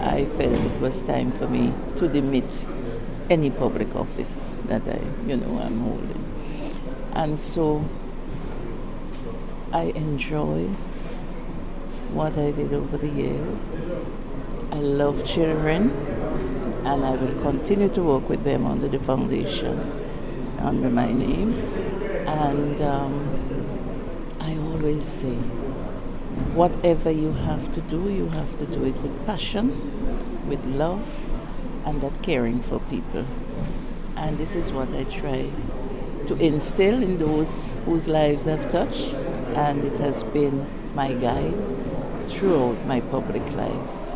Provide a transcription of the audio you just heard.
I felt it was time for me to demit any public office that I'm holding. And so I enjoy what I did over the years. I love children, and I will continue to work with them under the foundation, under my name. And I always say, whatever you have to do it with passion, with love, and that caring for people. And this is what I try to instill in those whose lives I've touched, and it has been my guide throughout my public life.